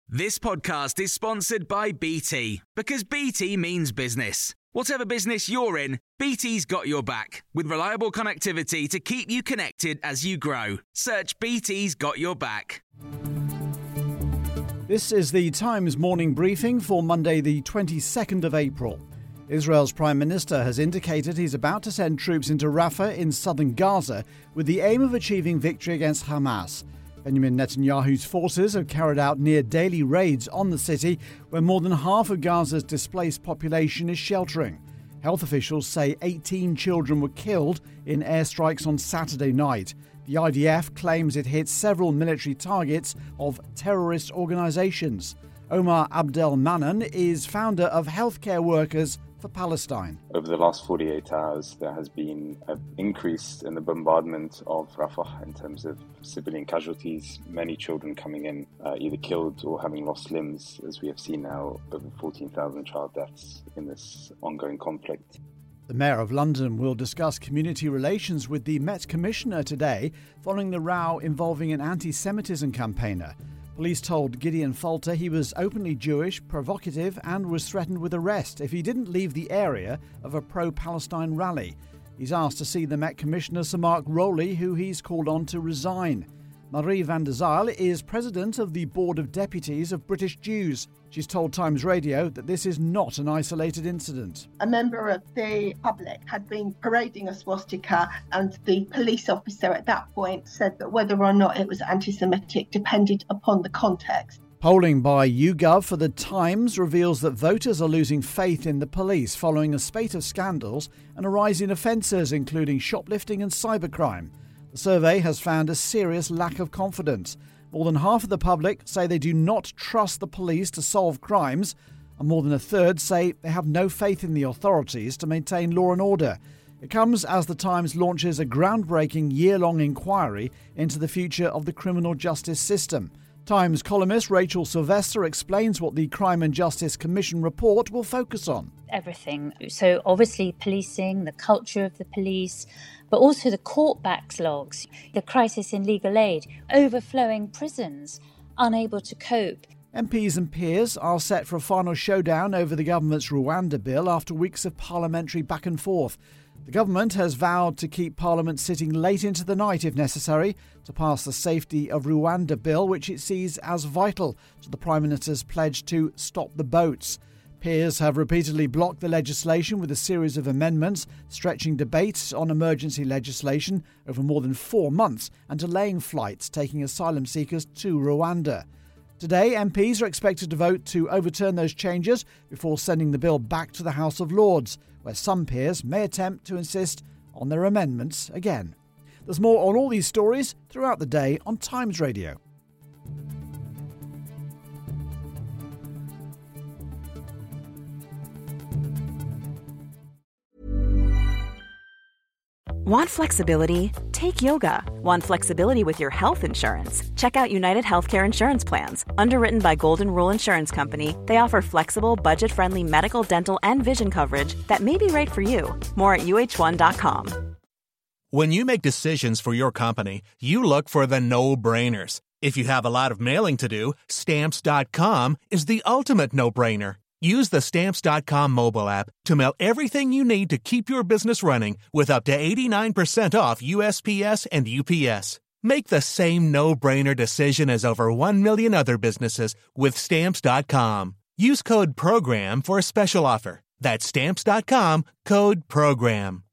This podcast is sponsored by BT, because BT means business. Whatever business you're in, BT's got your back, with reliable connectivity to keep you connected as you grow. Search BT's got your back. This is the Times morning briefing for Monday the 22nd of April. Israel's Prime Minister has indicated he's about to send troops into Rafah in southern Gaza with the aim of achieving victory against Hamas. Benjamin Netanyahu's forces have carried out near-daily raids on the city, where more than half of Gaza's displaced population is sheltering. Health officials say 18 children were killed in airstrikes on Saturday night. The IDF claims it hit several military targets of terrorist organisations. Omar Abdel Manan is founder of Healthcare Workers for Palestine. Over the last 48 hours, there has been an increase in the bombardment of Rafah in terms of civilian casualties, many children coming in either killed or having lost limbs, as we have seen now over 14,000 child deaths in this ongoing conflict. The Mayor of London will discuss community relations with the Met Commissioner today, following the row involving an anti-Semitism campaigner. Police told Gideon Falter he was openly Jewish, provocative, and was threatened with arrest if he didn't leave the area of a pro-Palestine rally. He's asked to see the Met Commissioner Sir Mark Rowley, who he's called on to resign. Marie van der Zijl is president of the Board of Deputies of British Jews. She's told Times Radio that this is not an isolated incident. A member of the public had been parading a swastika, and the police officer at that point said that whether or not it was anti-Semitic depended upon the context. Polling by YouGov for The Times reveals that voters are losing faith in the police following a spate of scandals and a rise in offences, including shoplifting and cybercrime. The survey has found a serious lack of confidence. More than half of the public say they do not trust the police to solve crimes, and more than a third say they have no faith in the authorities to maintain law and order. It comes as The Times launches a groundbreaking year-long inquiry into the future of the criminal justice system. Times columnist Rachel Sylvester explains what the Crime and Justice Commission report will focus on. Everything. So obviously policing, the culture of the police, but also the court backlogs, the crisis in legal aid, overflowing prisons, unable to cope. MPs and peers are set for a final showdown over the government's Rwanda bill after weeks of parliamentary back and forth. The government has vowed to keep Parliament sitting late into the night if necessary to pass the Safety of Rwanda bill, which it sees as vital to the Prime Minister's pledge to stop the boats. Peers have repeatedly blocked the legislation with a series of amendments, stretching debates on emergency legislation over more than 4 months and delaying flights taking asylum seekers to Rwanda. Today, MPs are expected to vote to overturn those changes before sending the bill back to the House of Lords, where some peers may attempt to insist on their amendments again. There's more on all these stories throughout the day on Times Radio. Want flexibility? Take yoga. Want flexibility with your health insurance? Check out United Healthcare Insurance Plans. Underwritten by Golden Rule Insurance Company, they offer flexible, budget-friendly medical, dental, and vision coverage that may be right for you. More at UH1.com. When you make decisions for your company, you look for the no-brainers. If you have a lot of mailing to do, Stamps.com is the ultimate no-brainer. Use the Stamps.com mobile app to mail everything you need to keep your business running with up to 89% off USPS and UPS. Make the same no-brainer decision as over 1 million other businesses with Stamps.com. Use code PROGRAM for a special offer. That's Stamps.com, code PROGRAM.